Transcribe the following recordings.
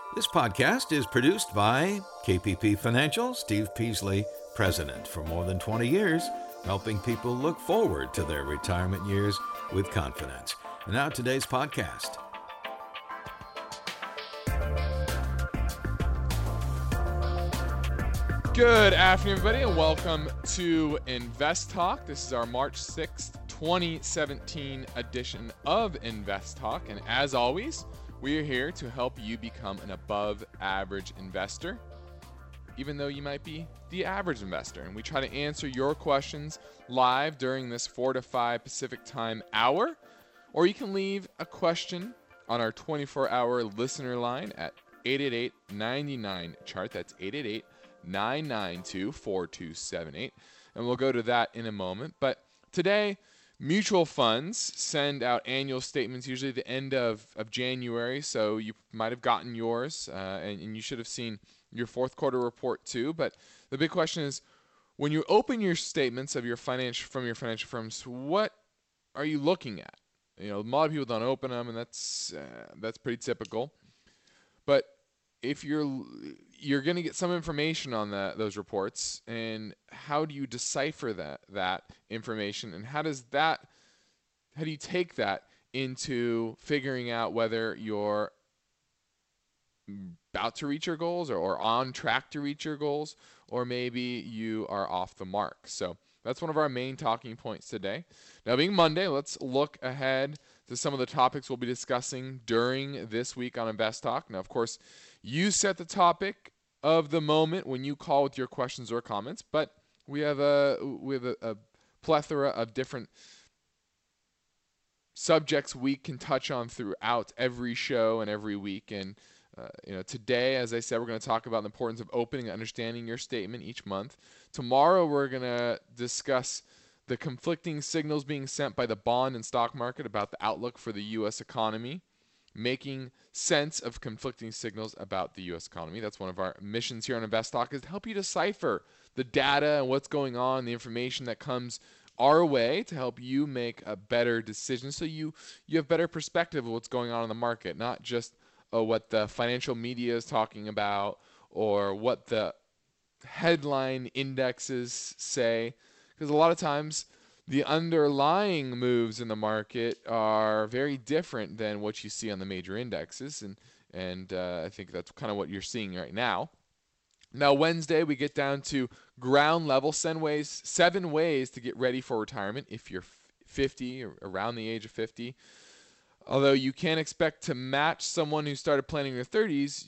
This podcast is produced by KPP Financial, Steve Peasley, President for more than 20 years, helping people look forward to their retirement years with confidence. And now today's podcast. Good afternoon, everybody, and welcome to Invest Talk. This is our March 6th, 2017 edition of Invest Talk. And as always, we are here to help you become an above-average investor, even though you might be the average investor. And we try to answer your questions live during this 4 to 5 Pacific time hour, or you can leave a question on our 24-hour listener line at 888-99-CHART. That's 888-992-4278. And we'll go to that in a moment. But today, mutual funds send out annual statements usually at the end of January, so you might have gotten yours, and you should have seen your fourth quarter report too. But the big question is, when you open your statements of from your financial firms, what are you looking at? You know, a lot of people don't open them, and that's pretty typical. But if you're going to get some information on those reports, and how do you decipher that information, and how do you take that into figuring out whether you're about to reach your goals or on track to reach your goals, or maybe you are off the mark? So that's one of our main talking points today. Now, being Monday, let's look ahead to some of the topics we'll be discussing during this week on Invest Talk. Now, of course, you set the topic of the moment when you call with your questions or comments, but we have a plethora of different subjects we can touch on throughout every show and every week. And today, as I said, we're going to talk about the importance of opening and understanding your statement each month. Tomorrow, we're going to discuss the conflicting signals being sent by the bond and stock market about the outlook for the U.S. economy, making sense of conflicting signals about the U.S. economy. That's one of our missions here on Invest Talk, is to help you decipher the data and what's going on, the information that comes our way to help you make a better decision, so you have better perspective of what's going on in the market, not just what the financial media is talking about or what the headline indexes say. Because a lot of times the underlying moves in the market are very different than what you see on the major indexes, and I think that's kind of what you're seeing right now. Now, Wednesday, we get down to ground level, 7 ways to get ready for retirement if you're 50 or around the age of 50. Although you can't expect to match someone who started planning in their 30s,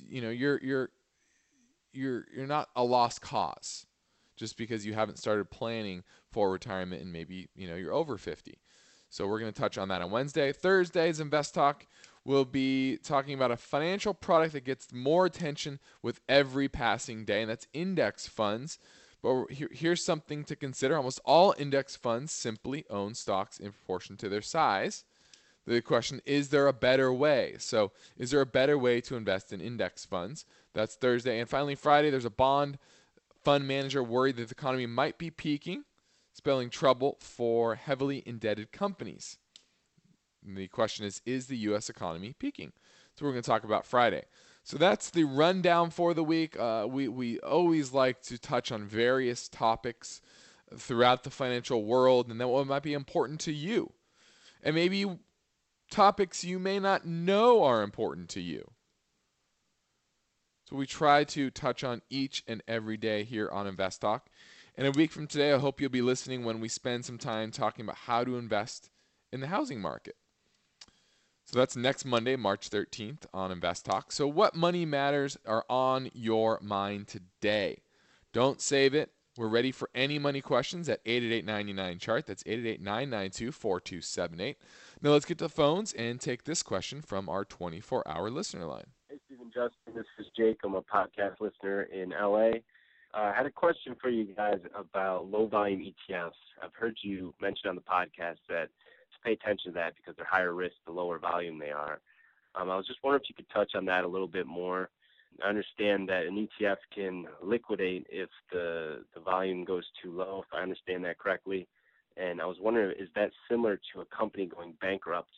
you're not a lost cause just because you haven't started planning for retirement and maybe you're over 50. So we're going to touch on that on Wednesday. Thursday's Invest Talk, we'll be talking about a financial product that gets more attention with every passing day, and that's index funds. But here's something to consider. Almost all index funds simply own stocks in proportion to their size. The question, is there a better way? So is there a better way to invest in index funds? That's Thursday. And finally, Friday, there's a bond fund manager worried that the economy might be peaking, spelling trouble for heavily indebted companies. And the question is the U.S. economy peaking? So we're going to talk about Friday. So that's the rundown for the week. We always like to touch on various topics throughout the financial world, and then what might be important to you. And maybe topics you may not know are important to you. So we try to touch on each and every day here on Invest Talk. And a week from today, I hope you'll be listening when we spend some time talking about how to invest in the housing market. So that's next Monday, March 13th on Invest Talk. So what money matters are on your mind today? Don't save it. We're ready for any money questions at 888-99-CHART. That's 888-992-4278. Now let's get to the phones and take this question from our 24-hour listener line. Hey, Stephen, Justin, this is Jake. I'm a podcast listener in L.A. I had a question for you guys about low-volume ETFs. I've heard you mention on the podcast that to pay attention to that because they're higher risk the lower volume they are. I was just wondering if you could touch on that a little bit more. I understand that an ETF can liquidate if the volume goes too low, if I understand that correctly. And I was wondering, is that similar to a company going bankrupt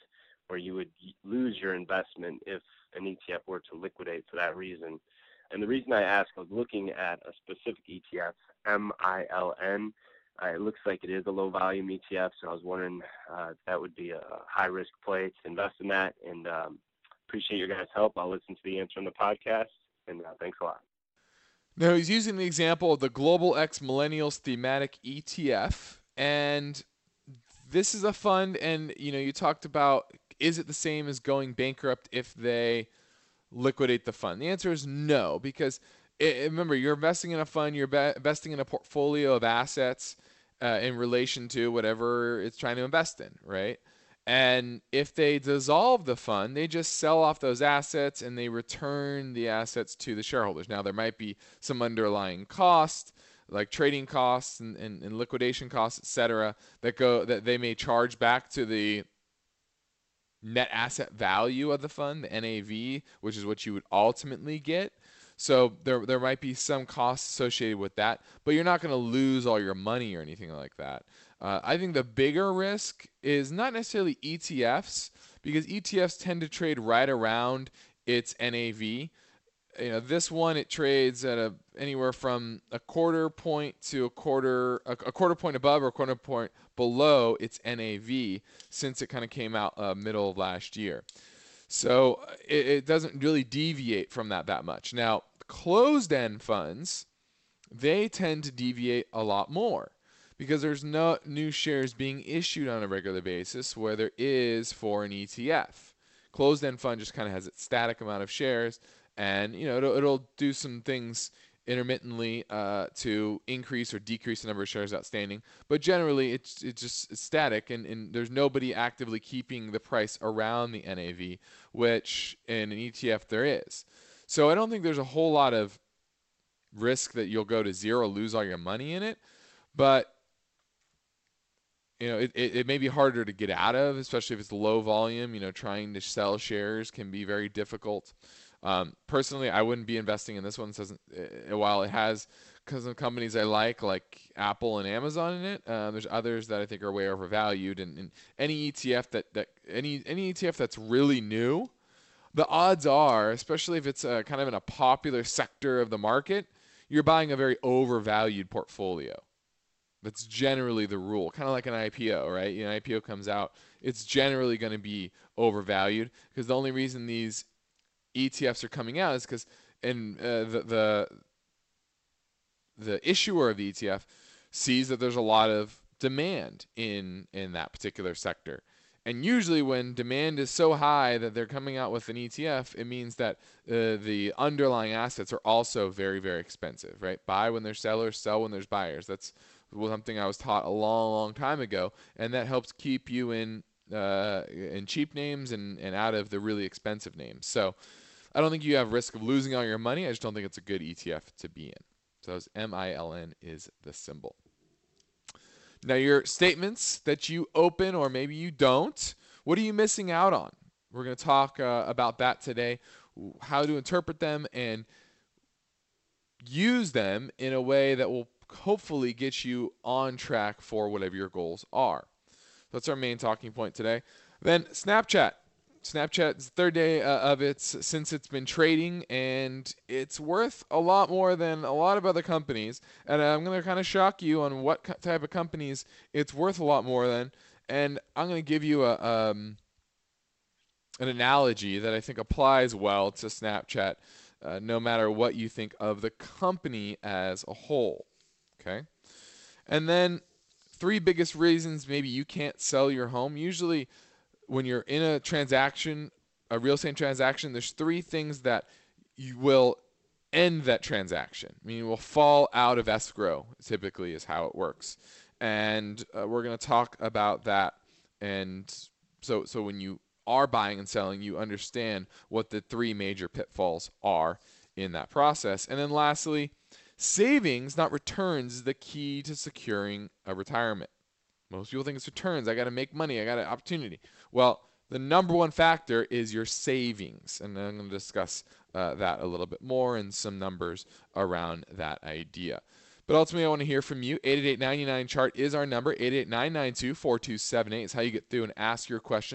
where you would lose your investment if an ETF were to liquidate for that reason. And the reason I ask, I was looking at a specific ETF, MILN. It looks like it is a low volume ETF, so I was wondering if that would be a high risk play to invest in that. And appreciate your guys' help. I'll listen to the answer on the podcast, and thanks a lot. Now, he's using the example of the Global X Millennials Thematic ETF, and this is a fund, and you talked about, is it the same as going bankrupt if they liquidate the fund? The answer is no, because remember, you're investing in a fund, you're investing in a portfolio of assets in relation to whatever it's trying to invest in, right? And if they dissolve the fund, they just sell off those assets and they return the assets to the shareholders. Now, there might be some underlying cost, like trading costs and liquidation costs, et cetera, that they may charge back to the net asset value of the fund, the NAV, which is what you would ultimately get. So there might be some costs associated with that, but you're not going to lose all your money or anything like that. I think the bigger risk is not necessarily ETFs, because ETFs tend to trade right around its NAV. This one, it trades at anywhere from a quarter point to a quarter point above or a quarter point below its NAV since it kind of came out middle of last year. So it doesn't really deviate from that much. Now, closed-end funds, they tend to deviate a lot more because there's no new shares being issued on a regular basis where there is for an ETF. Closed-end fund just kind of has its static amount of shares, and it'll do some things intermittently to increase or decrease the number of shares outstanding, but generally it's static, and there's nobody actively keeping the price around the NAV, which in an ETF there is. So I don't think there's a whole lot of risk that you'll go to zero, lose all your money in it, but it may be harder to get out of, especially if it's low volume. Trying to sell shares can be very difficult. Personally, I wouldn't be investing in this one. While it has some companies I like Apple and Amazon in it, there's others that I think are way overvalued. And any ETF any ETF that's really new, the odds are, especially if it's kind of in a popular sector of the market, you're buying a very overvalued portfolio. That's generally the rule, kind of like an IPO, right? An IPO comes out, it's generally going to be overvalued, because the only reason these ETFs are coming out is because the issuer of the ETF sees that there's a lot of demand in that particular sector. And usually when demand is so high that they're coming out with an ETF, it means that the underlying assets are also very, very expensive, right? Buy when there's sellers, sell when there's buyers. That's something I was taught a long, long time ago, and that helps keep you in cheap names and out of the really expensive names. So I don't think you have risk of losing all your money. I just don't think it's a good ETF to be in. So MILN is the symbol. Now, your statements that you open or maybe you don't, what are you missing out on? We're going to talk about that today, how to interpret them and use them in a way that will hopefully get you on track for whatever your goals are. That's our main talking point today. Then Snapchat. Snapchat's third day since it's been trading, and it's worth a lot more than a lot of other companies. And I'm going to kind of shock you on what type of companies it's worth a lot more than. And I'm going to give you an analogy that I think applies well to Snapchat, no matter what you think of the company as a whole. Okay? And then 3 biggest reasons maybe you can't sell your home. Usually when you're in a transaction, a real estate transaction, there's 3 things that you will end that transaction. I mean, it will fall out of escrow, typically is how it works. And we're going to talk about that. And so when you are buying and selling, you understand what the 3 major pitfalls are in that process. And then lastly, savings, not returns, is the key to securing a retirement. Most people think it's returns. I got to make money. I got an opportunity. Well, the number one factor is your savings. And I'm going to discuss that a little bit more and some numbers around that idea. But ultimately, I want to hear from you. 888-99-CHART is our number. 888-992-4278 is how you get through and ask your question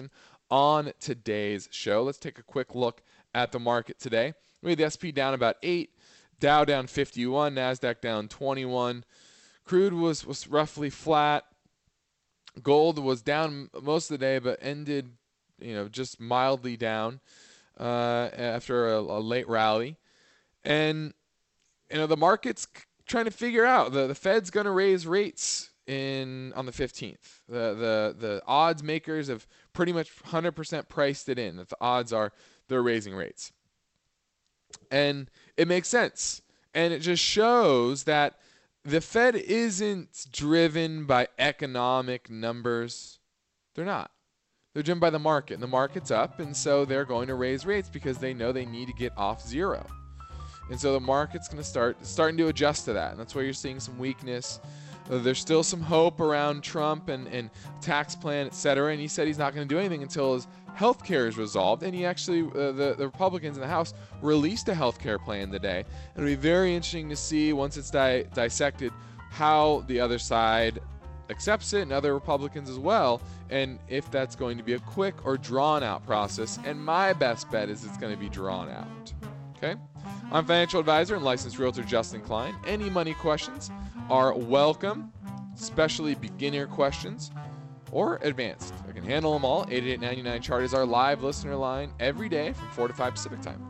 on today's show. Let's take a quick look at the market today. We had the SP down about 8, Dow down 51, NASDAQ down 21. Crude was roughly flat. Gold was down most of the day, but ended, just mildly down after a late rally. And, the market's trying to figure out the Fed's going to raise rates on the 15th. The odds makers have pretty much 100% priced it in, that the odds are they're raising rates. And it makes sense. And it just shows that the Fed isn't driven by economic numbers. They're not. They're driven by the market. And the market's up, and so they're going to raise rates because they know they need to get off zero. And so the market's going to starting to adjust to that. And that's why you're seeing some weakness. There's still some hope around Trump and tax plan, et cetera. And he said he's not going to do anything until his health care is resolved. And he actually, the Republicans in the House released a health care plan today. It'll be very interesting to see once it's dissected how the other side accepts it, and other Republicans as well, and if that's going to be a quick or drawn out process. And my best bet is it's going to be drawn out. Okay? I'm financial advisor and licensed realtor Justin Klein. Any money questions are welcome, especially beginner questions or advanced. I can handle them all. 888-99-CHART is our live listener line every day from 4 to 5 Pacific time.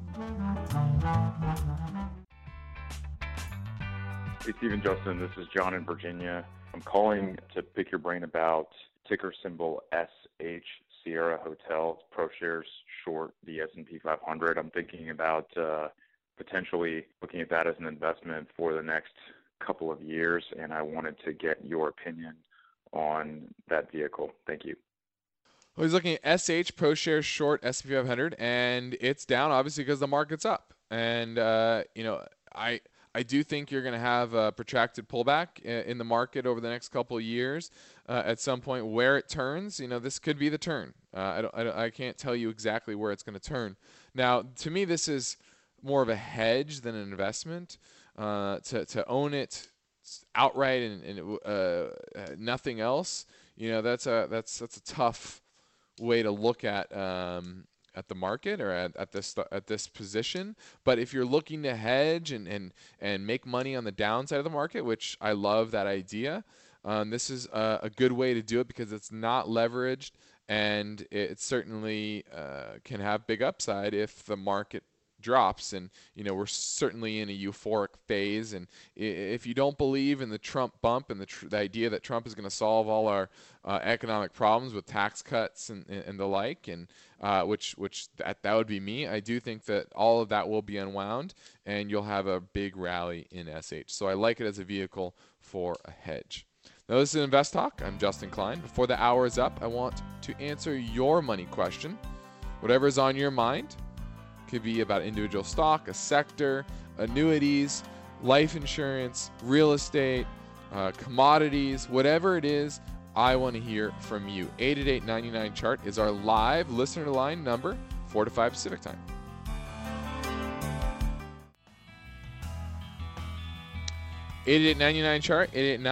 Hey, Stephen, Justin, this is John in Virginia. I'm calling to pick your brain about ticker symbol SH, Sierra Hotel, ProShares short the S&P 500. I'm thinking about potentially looking at that as an investment for the next couple of years, and I wanted to get your opinion on that vehicle. Thank you. Well, he's looking at SH, ProShares short S&P 500, and it's down obviously because the market's up. And I do think you're going to have a protracted pullback in the market over the next couple of years. At some point where it turns, this could be the turn. I can't tell you exactly where it's going to turn. Now, to me, this is more of a hedge than an investment. To own it outright and nothing else, that's a tough way to look at the market or at this position. But if you're looking to hedge and make money on the downside of the market, which I love that idea, this is a good way to do it because it's not leveraged, and it certainly can have big upside if the market drops. And we're certainly in a euphoric phase, and if you don't believe in the Trump bump and the idea that Trump is going to solve all our economic problems with tax cuts and the like, and which that would be me, I do think that all of that will be unwound and you'll have a big rally in SH. So I like it as a vehicle for a hedge. Now, this is Invest Talk. I'm Justin Klein. Before the hour is up, I want to answer your money question. Whatever is on your mind. Could be about individual stock, a sector, annuities, life insurance, real estate, commodities, whatever it is, I want to hear from you. 888-99-CHART is our live listener line number, 4 to 5 Pacific time. (888-99-CHART),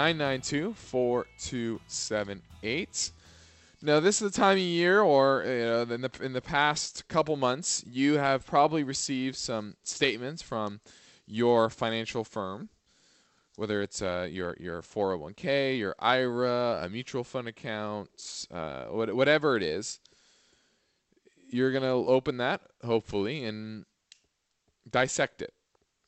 888-992-4278. Now, this is the time of year, or in the past couple months, you have probably received some statements from your financial firm, whether it's your 401k, your IRA, a mutual fund account, whatever it is. You're going to open that, hopefully, and dissect it.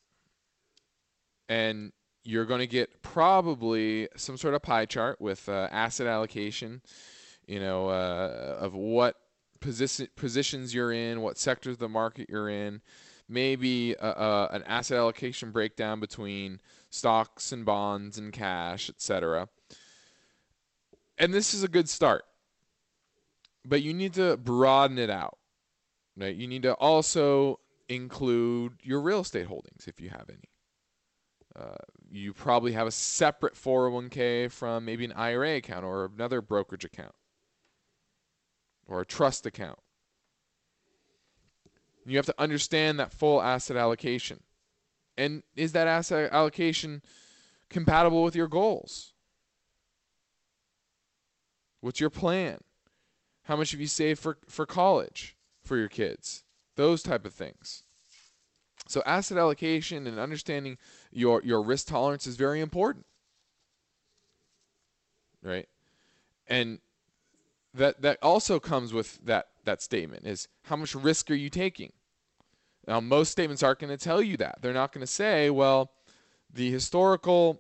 And you're going to get probably some sort of pie chart with asset allocation, of what positions you're in, what sectors of the market you're in, maybe an asset allocation breakdown between stocks and bonds and cash, etc. And this is a good start, but you need to broaden it out, right? You need to also include your real estate holdings if you have any. You probably have a separate 401k from maybe an IRA account or another brokerage account or a trust account. You have to understand that full asset allocation. And is that asset allocation compatible with your goals? What's your plan? How much have you saved for college for your kids? Those type of things. So asset allocation and understanding your risk tolerance is very important, right? And that also comes with that statement is how much risk are you taking? Now, most statements aren't going to tell you that. They're not going to say, well, the historical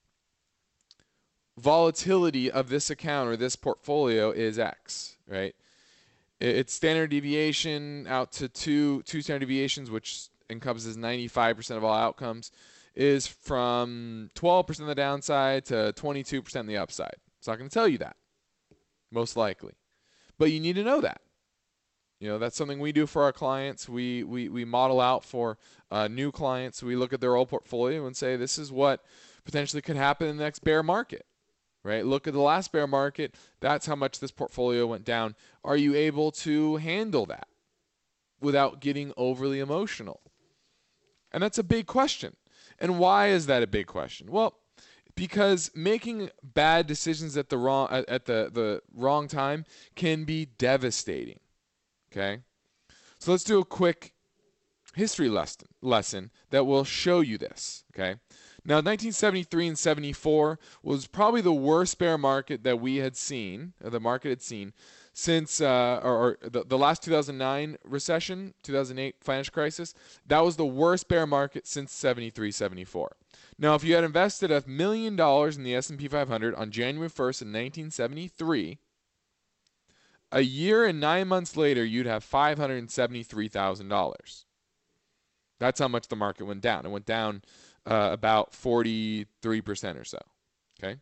volatility of this account or this portfolio is X, right? It's standard deviation out to two standard deviations, which encompasses 95% of all outcomes, is from 12% of the downside to 22% on the upside. It's not going to tell you that, most likely. But you need to know that. That's something we do for our clients. We model out for new clients. We look at their old portfolio and say, this is what potentially could happen in the next bear market, right? Look at the last bear market. That's how much this portfolio went down. Are you able to handle that without getting overly emotional? And that's a big question. And why is that a big question? Well, because making bad decisions at the wrong time can be devastating. Okay? So let's do a quick history lesson that will show you this. Okay? Now, 1973 and 74 was probably the worst bear market that we had seen, or the market had seen, since the last 2009 recession, 2008 financial crisis. That was the worst bear market since 73, 74. Now, if you had invested $1 million in the S&P 500 on January 1st in 1973, a year and 9 months later, you'd have $573,000. That's how much the market went down. It went down about 43% or so. Okay.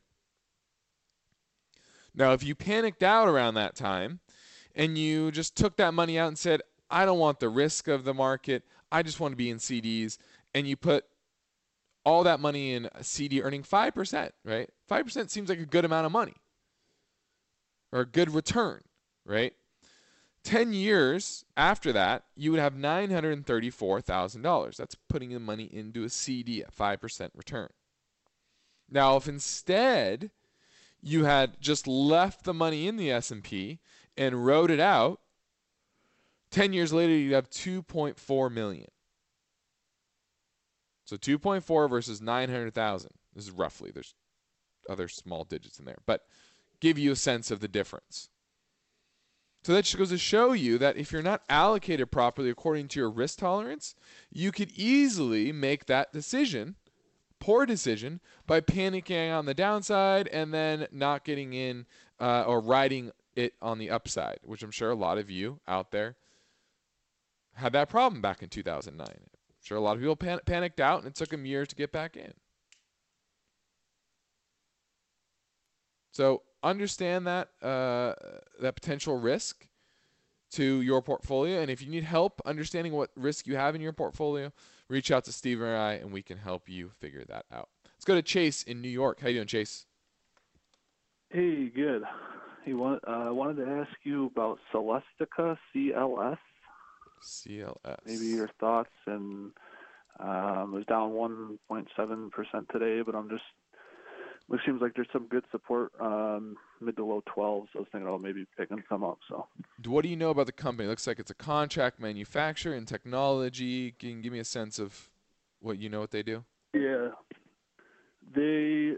Now, if you panicked out around that time and you just took that money out and said, I don't want the risk of the market, I just want to be in CDs, and you put all that money in a CD earning 5%, right? 5% seems like a good amount of money or a good return, right? 10 years after that, you would have $934,000. That's putting the money into a CD at 5% return. Now, if instead you had just left the money in the S&P and wrote it out, 10 years later, you'd have $2.4 million. So 2.4 versus 900,000. This is roughly. There's other small digits in there, but give you a sense of the difference. So that just goes to show you that if you're not allocated properly according to your risk tolerance, you could easily make that decision, poor decision, by panicking on the downside and then not getting in or riding it on the upside, which I'm sure a lot of you out there had that problem back in 2009. I'm sure a lot of people panicked out and it took them years to get back in. So understand that that potential risk to your portfolio, and if you need help understanding what risk you have in your portfolio, reach out to Steve or I, and we can help you figure that out. Let's go to Chase in New York. How you doing, Chase? Hey, good. Hey, I wanted to ask you about Celestica, CLS. CLS. Maybe your thoughts, and it was down 1.7% today, but it seems like there's some good support mid to low 12s. I was thinking about maybe picking some up. So, what do you know about the company? It looks like it's a contract manufacturer in technology. Can you give me a sense of what you know what they do? Yeah, they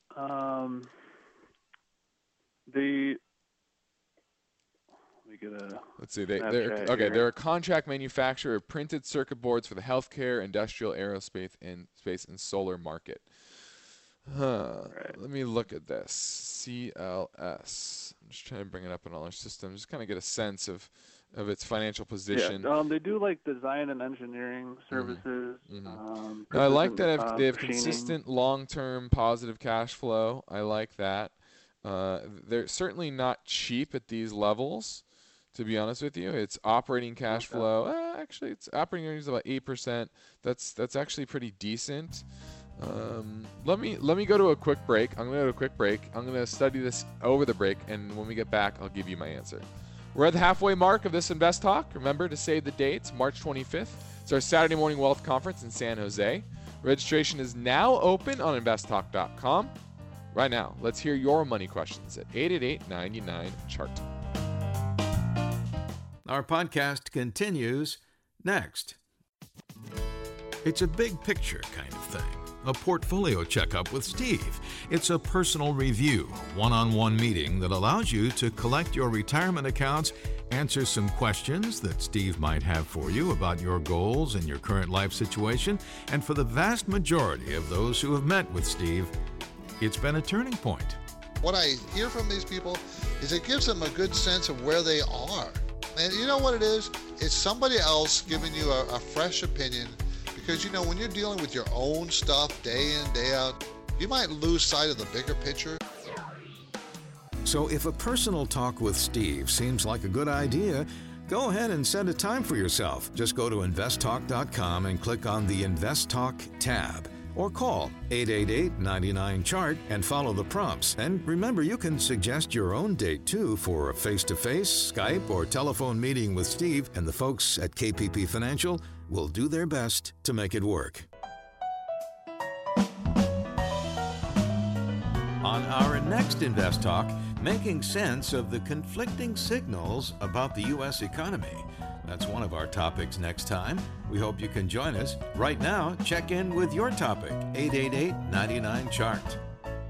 let's see. They're a contract manufacturer of printed circuit boards for the healthcare, industrial, aerospace, and space and solar market. Right. Let me look at this. CLS. I'm just trying to bring it up in all our systems. Just kind of get a sense of its financial position. Yeah, they do like design and engineering services. Mm-hmm. I like that they have consistent long-term positive cash flow. I like that. They're certainly not cheap at these levels, to be honest with you. It's operating cash flow. Actually, it's operating earnings about 8%. That's actually pretty decent. Let me go to a quick break. I'm going to study this over the break, and when we get back, I'll give you my answer. We're at the halfway mark of this Invest Talk. Remember to save the dates, March 25th. It's our Saturday Morning Wealth Conference in San Jose. Registration is now open on investtalk.com. Right now, let's hear your money questions at 888-99-CHART. Our podcast continues next. It's a big picture kind of thing. A portfolio checkup with Steve. It's a personal review, one-on-one meeting that allows you to collect your retirement accounts, answer some questions that Steve might have for you about your goals and your current life situation, and for the vast majority of those who have met with Steve, it's been a turning point. What I hear from these people is it gives them a good sense of where they are. And you know what it is? It's somebody else giving you a fresh opinion. Because, you know, when you're dealing with your own stuff day in, day out, you might lose sight of the bigger picture. So if a personal talk with Steve seems like a good idea, go ahead and set a time for yourself. Just go to investtalk.com and click on the Invest Talk tab. Or call 888-99-CHART and follow the prompts. And remember, you can suggest your own date, too, for a face-to-face, Skype, or telephone meeting with Steve, and the folks at KPP Financial will do their best to make it work. On our next Invest Talk, making sense of the conflicting signals about the U.S. economy. That's one of our topics next time. We hope you can join us. Right now, check in with your topic, 888-99-CHART.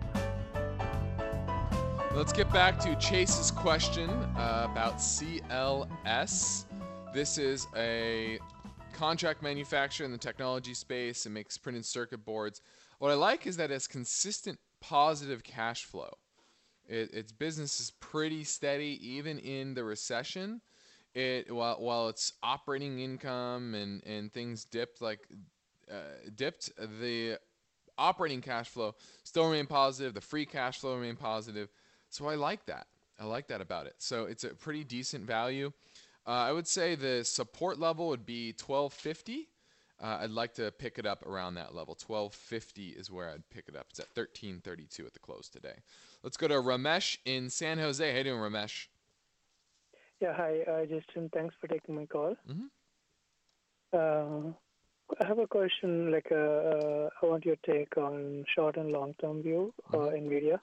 Let's get back to Chase's question about CLS. This is a contract manufacturer in the technology space and makes printed circuit boards. What I like is that it's consistent positive cash flow. Its business is pretty steady even in the recession. While its operating income and things dipped, the operating cash flow still remained positive. The free cash flow remained positive. So I like that. I like that about it. So it's a pretty decent value. I would say the support level would be $12.50. I'd like to pick it up around that level. $12.50 is where I'd pick it up. It's at $13.32 at the close today. Let's go to Ramesh in San Jose. How you doing, Ramesh? Yeah, hi, Justin. Thanks for taking my call. Mm-hmm. I have a question. I want your take on short and long-term view NVIDIA.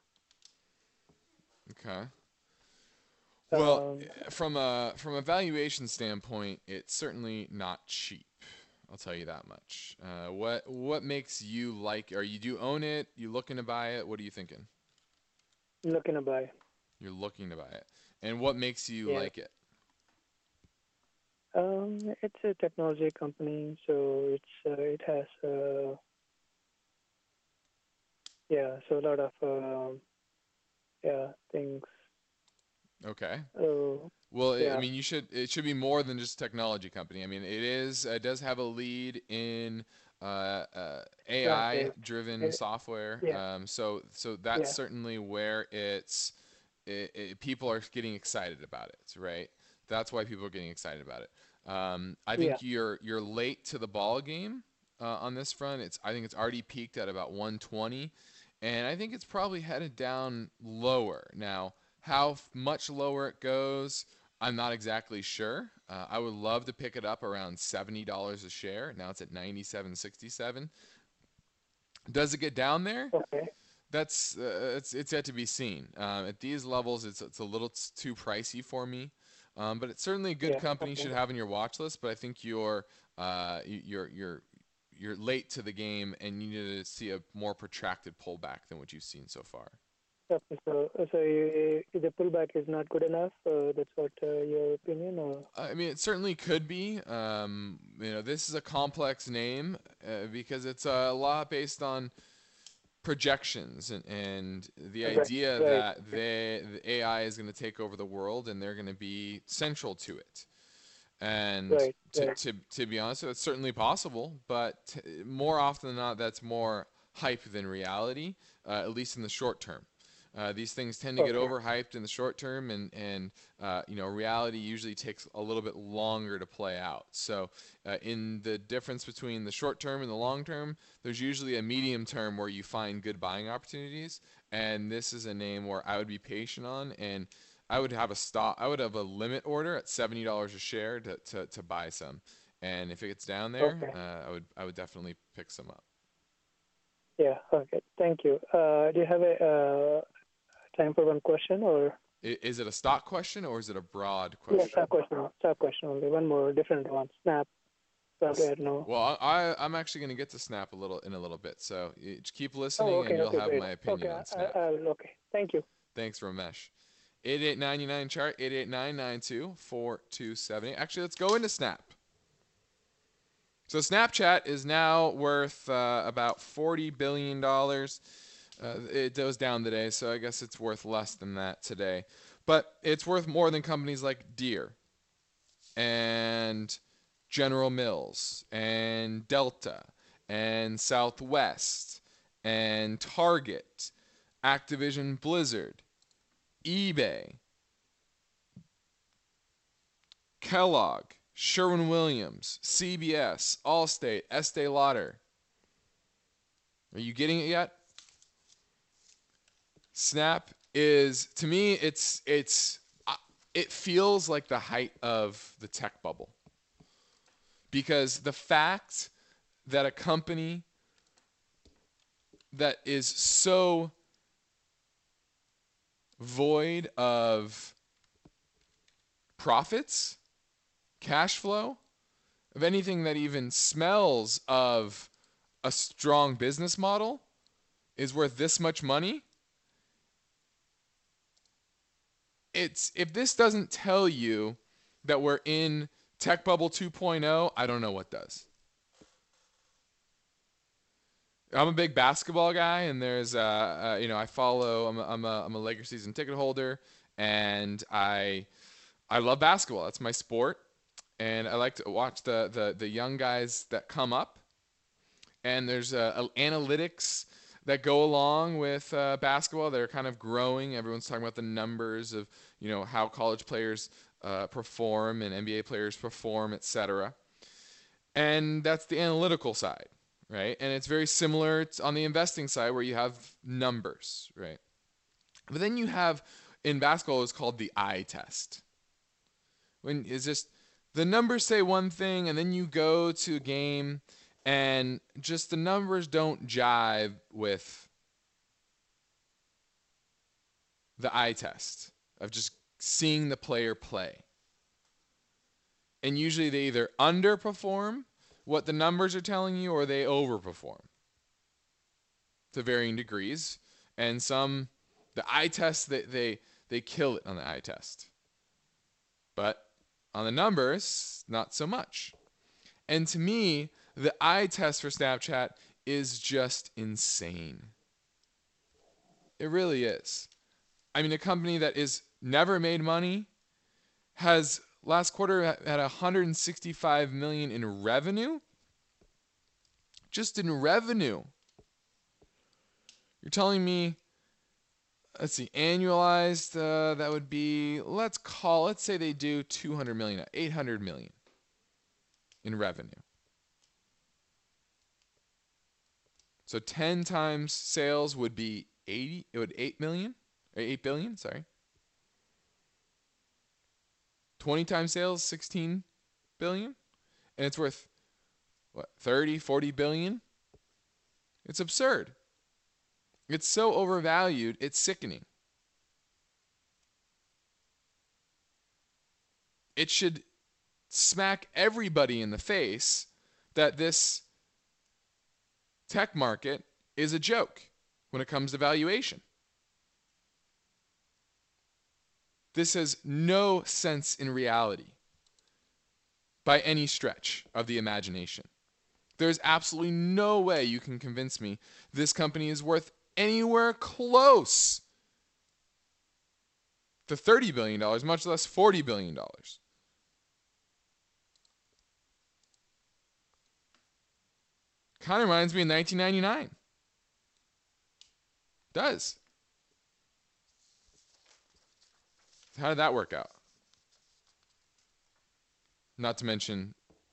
Okay. Well, from a valuation standpoint, it's certainly not cheap. I'll tell you that much. What makes you like? Or you do own it? You looking to buy it? What are you thinking? Looking to buy. You're looking to buy it. And what makes you like it? It's a technology company, so it has so a lot of things. Okay. Well, I mean, it should be more than just a technology company. I mean, it does have a lead in AI-driven software. Yeah. So that's certainly where people are getting excited about it, right? That's why people are getting excited about it. I think you're late to the ball game on this front. I think it's already peaked at about 120, and I think it's probably headed down lower. Now, how much lower it goes, I'm not exactly sure. I would love to pick it up around $70 a share. Now it's at $97.67. Does it get down there? Okay. That's it's yet to be seen. At these levels, it's a little too pricey for me. But it's certainly a good company you should have on your watch list. But I think you're late to the game, and you need to see a more protracted pullback than what you've seen so far. Okay, so the pullback is not good enough. That's what your opinion, or? I mean, it certainly could be. This is a complex name because it's a lot based on projections and the idea that the AI is going to take over the world and they're going to be central to it. And to be honest, it's certainly possible, but more often than not, that's more hype than reality, at least in the short term. These things tend to get overhyped in the short term, and reality usually takes a little bit longer to play out. So in the difference between the short term and the long term, there's usually a medium term where you find good buying opportunities, and this is a name where I would be patient on, and I would have a limit order at $70 a share to buy some, and if it gets down there, I would definitely pick some up. Yeah. Okay. Thank you. Do you have a time for one question, or? Is it a stock question or is it a broad Yeah, question? stock question only. One more different one. Snap. Probably I don't know. Well, I'm actually going to get to Snap in a little bit. So just keep listening and you'll have great. my opinion on Snap. Okay. Thank you. Thanks, Ramesh. 8899 chart 889924278. Actually, let's go into Snap. So Snapchat is now worth about $40 billion. It goes down today, so I guess it's worth less than that today. But it's worth more than companies like Deere and General Mills and Delta and Southwest and Target, Activision Blizzard, eBay, Kellogg, Sherwin-Williams, CBS, Allstate, Estee Lauder. Are you getting it yet? Snap is, to me, it feels like the height of the tech bubble. Because the fact that a company that is so void of profits, cash flow, of anything that even smells of a strong business model is worth this much money. If this doesn't tell you that we're in tech bubble 2.0, I don't know what does. I'm a big basketball guy, and there's I follow. I'm a Lakers season ticket holder, and I love basketball. That's my sport, and I like to watch the young guys that come up. And there's analytics that go along with basketball. They're kind of growing. Everyone's talking about the numbers of how college players perform and NBA players perform, etc. And that's the analytical side, right? And it's very similar on the investing side where you have numbers, right? But then you have, in basketball, it's called the eye test. When it's just the numbers say one thing, and then you go to a game and just the numbers don't jive with the eye test of just seeing the player play. And usually they either underperform what the numbers are telling you or they overperform to varying degrees. And the eye test, they kill it on the eye test. But on the numbers, not so much. And to me, the eye test for Snapchat is just insane. It really is. I mean, a company that is never made money has last quarter had $165 million in revenue. Just in revenue. You're telling me, let's see, annualized, that would be, let's say they do $200 million, $800 million in revenue. So 10 times sales would be 8 million, or 8 billion, sorry. 20 times sales, 16 billion. And it's worth, 30, 40 billion? It's absurd. It's so overvalued, it's sickening. It should smack everybody in the face that this tech market is a joke when it comes to valuation. This has no sense in reality by any stretch of the imagination. There's absolutely no way you can convince me this company is worth anywhere close to $30 billion, much less $40 billion. Kind of reminds me of 1999. Does. How did that work out? Not to mention,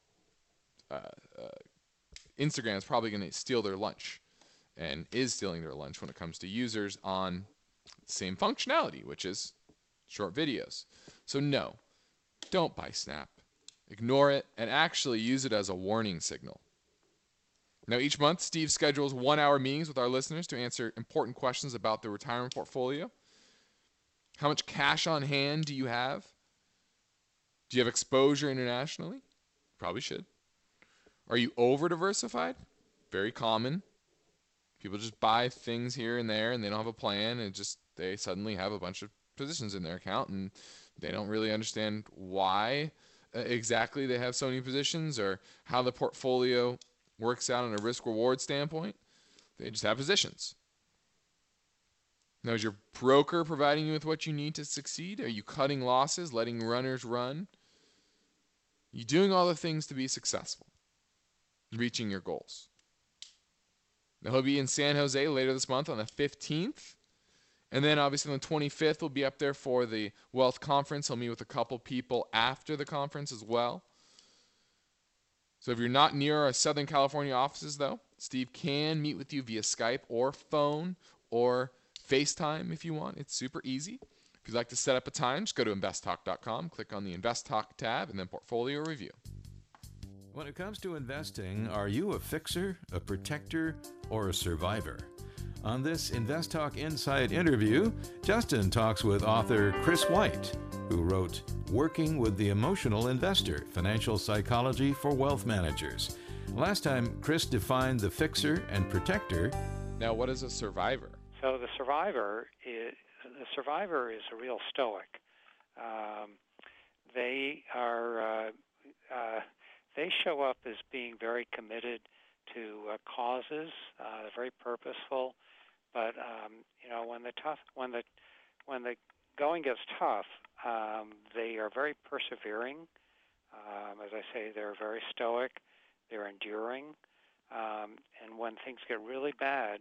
Instagram is probably going to steal their lunch and is stealing their lunch when it comes to users on the same functionality, which is short videos. So no, don't buy Snap. Ignore it and actually use it as a warning signal. Now, each month, Steve schedules 1-hour meetings with our listeners to answer important questions about their retirement portfolio. How much cash on hand do you have? Do you have exposure internationally? Probably should. Are you over-diversified? Very common. People just buy things here and there, and they don't have a plan, and they suddenly have a bunch of positions in their account, and they don't really understand why exactly they have so many positions or how the portfolio works out on a risk-reward standpoint. They just have positions. Now, is your broker providing you with what you need to succeed? Are you cutting losses, letting runners run? Are you doing all the things to be successful, reaching your goals? Now, he'll be in San Jose later this month on the 15th. And then, obviously, on the 25th, we'll be up there for the Wealth Conference. He'll meet with a couple people after the conference as well. So if you're not near our Southern California offices, though, Steve can meet with you via Skype or phone or FaceTime if you want. It's super easy. If you'd like to set up a time, just go to investtalk.com, click on the Invest Talk tab, and then Portfolio Review. When it comes to investing, are you a fixer, a protector, or a survivor? On this Invest Talk Insight interview, Justin talks with author Chris White, who wrote Working with the Emotional Investor, Financial Psychology for Wealth Managers. Last time, Chris defined the fixer and protector. Now, what is a survivor? So the survivor is a real stoic. They show up as being very committed to causes. They're very purposeful. But when the going gets tough, they are very persevering. As I say, they're very stoic. They're enduring. And when things get really bad,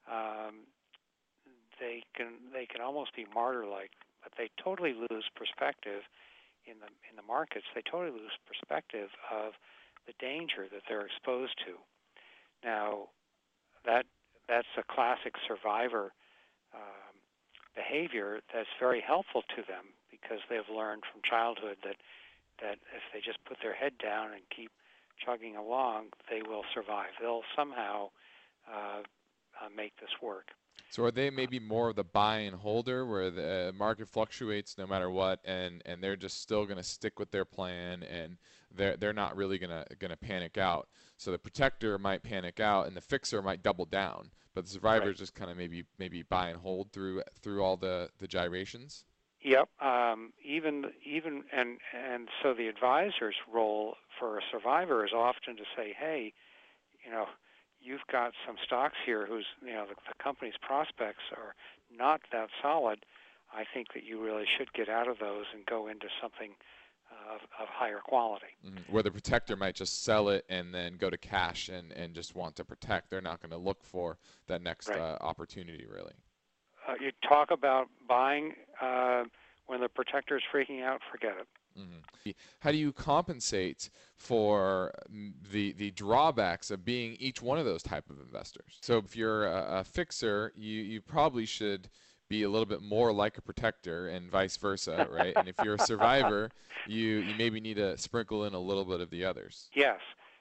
they can almost be martyr-like. But they totally lose perspective in the markets. They totally lose perspective of the danger that they're exposed to. Now, that's a classic survivor behavior that's very helpful to them because they've learned from childhood that if they just put their head down and keep chugging along, they will survive. They'll somehow make this work. So are they maybe more of the buy and holder where the market fluctuates no matter what, and they're just still going to stick with their plan, and they're not really going to panic out? So the protector might panic out, and the fixer might double down, but the survivor is just kind of maybe buy and hold through all the gyrations. Yep. Even so the advisor's role for a survivor is often to say, hey, you've got some stocks here whose the company's prospects are not that solid. I think that you really should get out of those and go into something of higher quality. Mm-hmm. Where the protector might just sell it and then go to cash and just want to protect. They're not going to look for that next opportunity, really. You talk about buying when the protector is freaking out, forget it. Mm-hmm. How do you compensate for the drawbacks of being each one of those type of investors? So if you're a fixer, you probably should be a little bit more like a protector and vice versa, right? And if you're a survivor, you maybe need to sprinkle in a little bit of the others. Yes.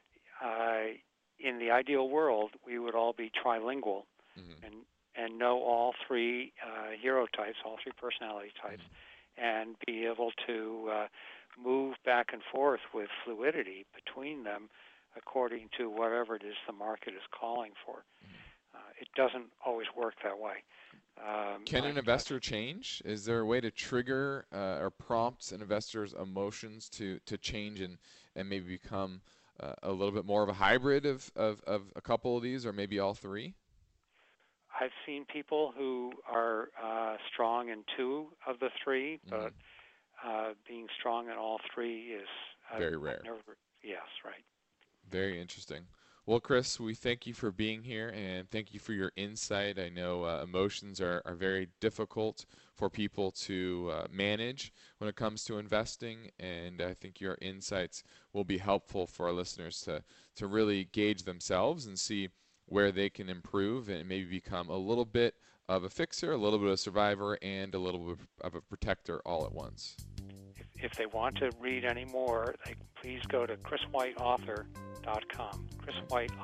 In the ideal world, we would all be trilingual and know all three hero types, all three personality types, and be able to move back and forth with fluidity between them according to whatever it is the market is calling for. It doesn't always work that way. Can an investor change? Is there a way to trigger or prompt an investor's emotions to change and maybe become a little bit more of a hybrid of a couple of these or maybe all three? I've seen people who are strong in two of the three, but being strong in all three is very rare. Yes, right. Very interesting. Well, Chris, we thank you for being here and thank you for your insight. I know emotions are very difficult for people to manage when it comes to investing, and I think your insights will be helpful for our listeners to really gauge themselves and see where they can improve and maybe become a little bit of a fixer, a little bit of a survivor, and a little bit of a protector all at once. If they want to read any more, please go to chriswhiteauthor.com,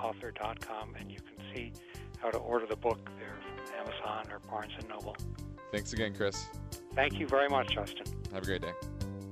chriswhiteauthor.com, and you can see how to order the book there from Amazon or Barnes & Noble. Thanks again, Chris. Thank you very much, Justin. Have a great day.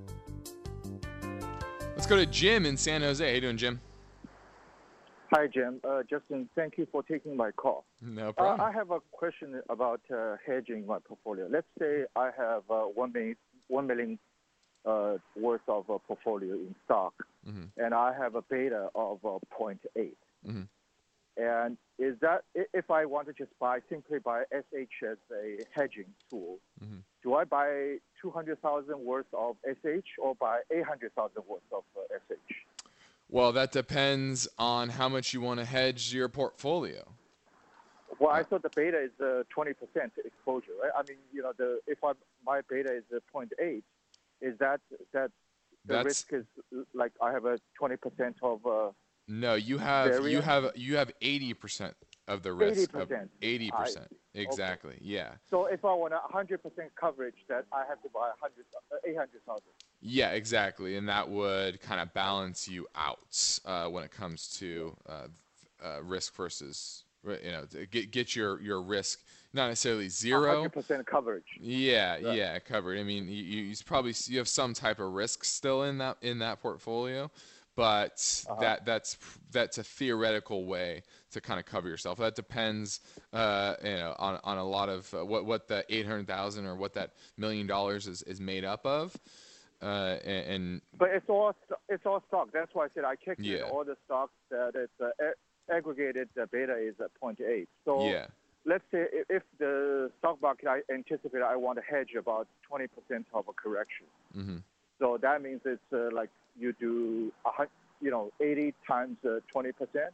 Let's go to Jim in San Jose. How you doing, Jim? Hi, Jim. Justin, thank you for taking my call. No problem. I have a question about hedging my portfolio. Let's say I have $1 million worth of a portfolio in stock, and I have a beta of 0.8. And is that, if I want to just simply buy SH as a hedging tool, do I buy 200,000 worth of SH or buy 800,000 worth of SH? Well, that depends on how much you want to hedge your portfolio. Well, I thought the beta is 20% exposure, right? I mean, if my beta is 0.8, is that the risk is like I have a 20% of no, you have 80% of the risk. 80%. 80%. Exactly. Okay. Yeah. So if I want 100% coverage, that I have to buy 800,000. Yeah, exactly, and that would kind of balance you out when it comes to risk versus get your risk not necessarily zero. 100% coverage. Yeah, covered. I mean, you have some type of risk still in that portfolio. But that's a theoretical way to kind of cover yourself. That depends, on a lot of what the 800,000 or what that $1 million is made up of, But it's all stock. That's why I said I kicked in all the stocks that it's aggregated beta is at 0.8. So let's say if the stock market I anticipate I want to hedge about 20% of a correction. So that means it's like you do 80 times 20%.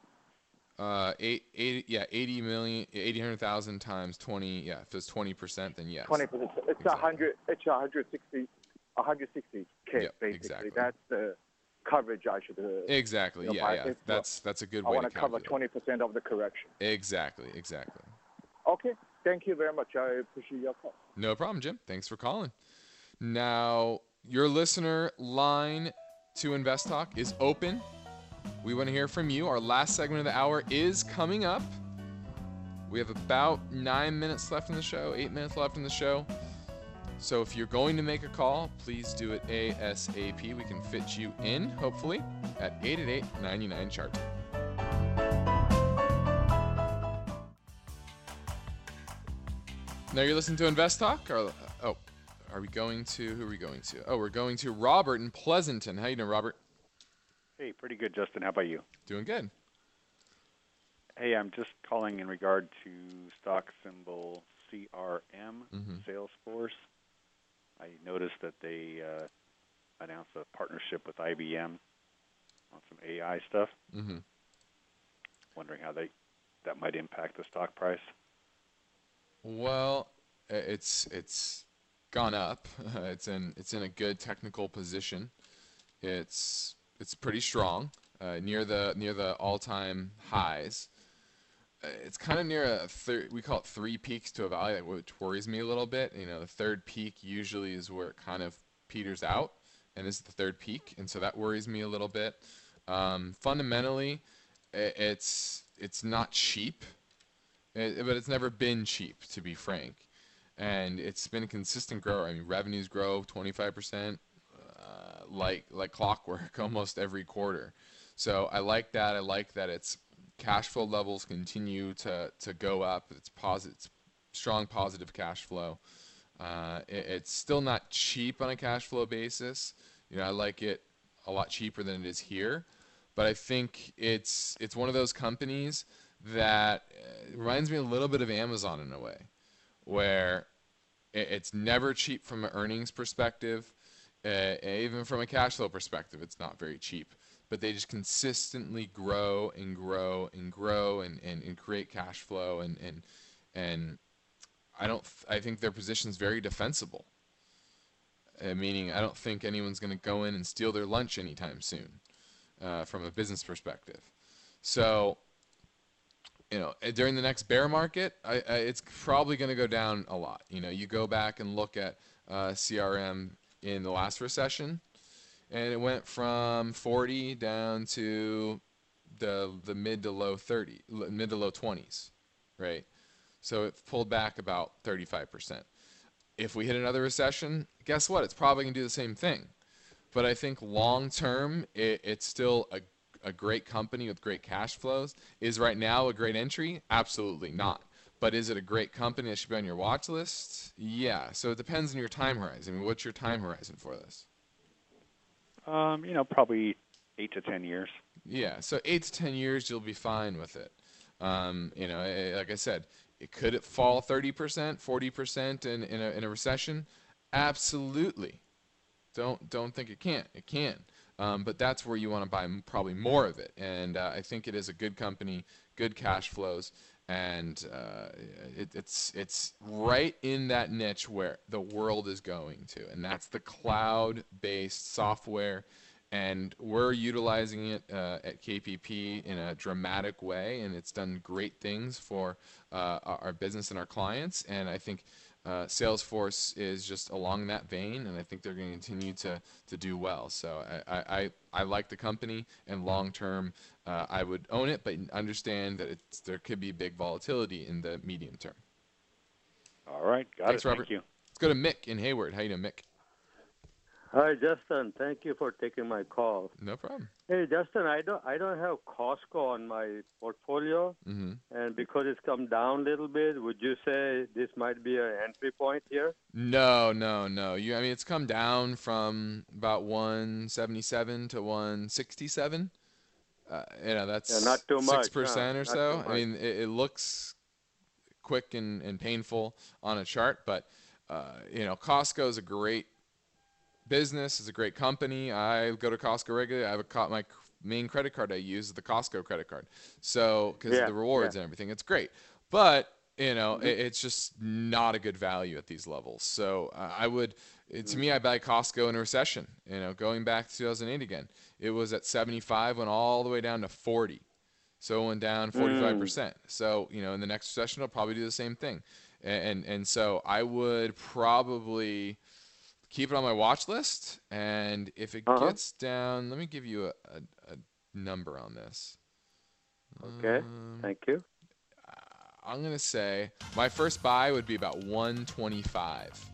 800,000 times 20. Yeah, if it's 20%, then yes. 20%. It's exactly. 160k basically. Exactly. That's the coverage I should. Exactly. That's a good way to calculate. I want to cover 20% of the correction. Exactly. Okay. Thank you very much. I appreciate your call. No problem, Jim. Thanks for calling. Now, your listener line to Invest Talk is open. We want to hear from you. Our last segment of the hour is coming up. We have about 9 minutes left in the show, 8 minutes left in the show. So if you're going to make a call, please do it ASAP. We can fit you in, hopefully, at 888-99-CHART. Now you're listening to Invest Talk. Who are we going to? Oh, we're going to Robert in Pleasanton. How you doing, Robert? Hey, pretty good, Justin. How about you? Doing good. Hey, I'm just calling in regard to stock symbol CRM, Salesforce. I noticed that they announced a partnership with IBM on some AI stuff. Wondering how that might impact the stock price. Well, it's gone up. It's in a good technical position. It's pretty strong, near the all-time highs. It's kind of near we call it 3 peaks to evaluate, which worries me a little bit. The third peak usually is where it kind of peters out, and this is the third peak, and so that worries me a little bit. Fundamentally, it's not cheap, but it's never been cheap, to be frank, and it's been a consistent grower. I mean, revenues grow 25%, like clockwork, almost every quarter. So I like that. I like that its cash flow levels continue to go up. It's strong positive cash flow. It's still not cheap on a cash flow basis. I like it a lot cheaper than it is here, but I think it's one of those companies that reminds me a little bit of Amazon in a way, where it's never cheap from an earnings perspective. Even from a cash flow perspective, it's not very cheap. But they just consistently grow and grow and grow and create cash flow and I think their position's very defensible. Meaning I don't think anyone's going to go in and steal their lunch anytime soon, from a business perspective. So, during the next bear market, it's probably going to go down a lot. You go back and look at CRM in the last recession, and it went from 40 down to the mid to low 20s, right? So it pulled back about 35%. if we hit another recession, guess what? It's probably going to do the same thing. But I think long term, it's still a great company with great cash flows. Is right now a great entry? Absolutely not. But is it a great company that should be on your watch list? Yeah. So it depends on your time horizon. I mean, what's your time horizon for this? Probably 8 to 10 years. Yeah. So 8 to 10 years, you'll be fine with it. Like I said, could it fall 30%, 40% in a recession? Absolutely. Don't think it can't. It can. But that's where you want to buy probably more of it. And I think it is a good company, good cash flows. And it's right in that niche where the world is going to, and that's the cloud-based software. And we're utilizing it at KPP in a dramatic way, and it's done great things for our business and our clients. And I think Salesforce is just along that vein, and I think they're going to continue to do well. So I like the company, and long term, I would own it, but understand that there could be big volatility in the medium term. All right, Thanks, Robert. Thank you. Let's go to Mick in Hayward. How you doing, Mick? Hi, Justin. Thank you for taking my call. No problem. Hey, Justin, I don't have Costco on my portfolio, and because it's come down a little bit, would you say this might be an entry point here? No. It's come down from about 177 to 167. That's not too much, 6% or so. I mean, it looks quick and painful on a chart, but Costco is a great business. It's a great company. I go to Costco regularly. I have my main credit card I use is the Costco credit card. So because of the rewards and everything, it's great. But it's just not a good value at these levels. So to me, I buy Costco in a recession. Going back to 2008 again, it was at 75, went all the way down to 40. So it went down 45%. So in the next recession, it'll probably do the same thing. And so I would probably keep it on my watch list, and if it gets down, let me give you a number on this. Okay, thank you. I'm going to say my first buy would be about 125.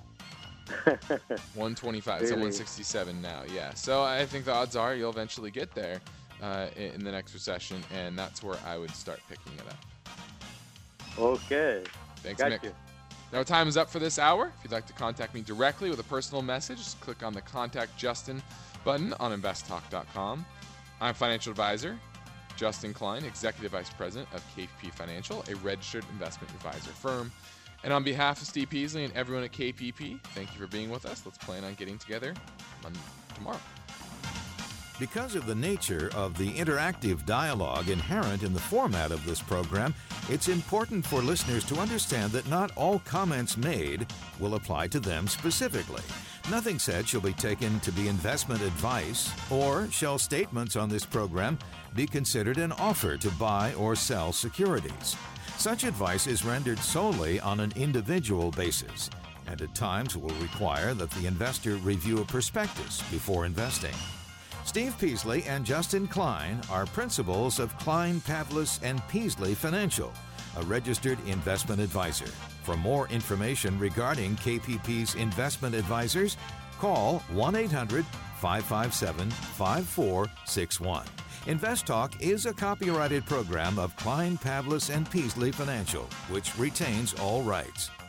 125. It's at 167 now, yeah. So I think the odds are you'll eventually get there in the next recession, and that's where I would start picking it up. Okay. Thanks, Got Mick. you. Now, time is up for this hour. If you'd like to contact me directly with a personal message, just click on the Contact Justin button on investtalk.com. I'm financial advisor Justin Klein, Executive Vice President of KPP Financial, a registered investment advisor firm. And on behalf of Steve Peasley and everyone at KPP, thank you for being with us. Let's plan on getting together tomorrow. Because of the nature of the interactive dialogue inherent in the format of this program, it's important for listeners to understand that not all comments made will apply to them specifically. Nothing said shall be taken to be investment advice, or shall statements on this program be considered an offer to buy or sell securities. Such advice is rendered solely on an individual basis, and at times will require that the investor review a prospectus before investing. Steve Peasley and Justin Klein are principals of Klein, Pavlis & Peasley Financial, a registered investment advisor. For more information regarding KPP's investment advisors, call 1-800-557-5461. Invest Talk is a copyrighted program of Klein, Pavlis & Peasley Financial, which retains all rights.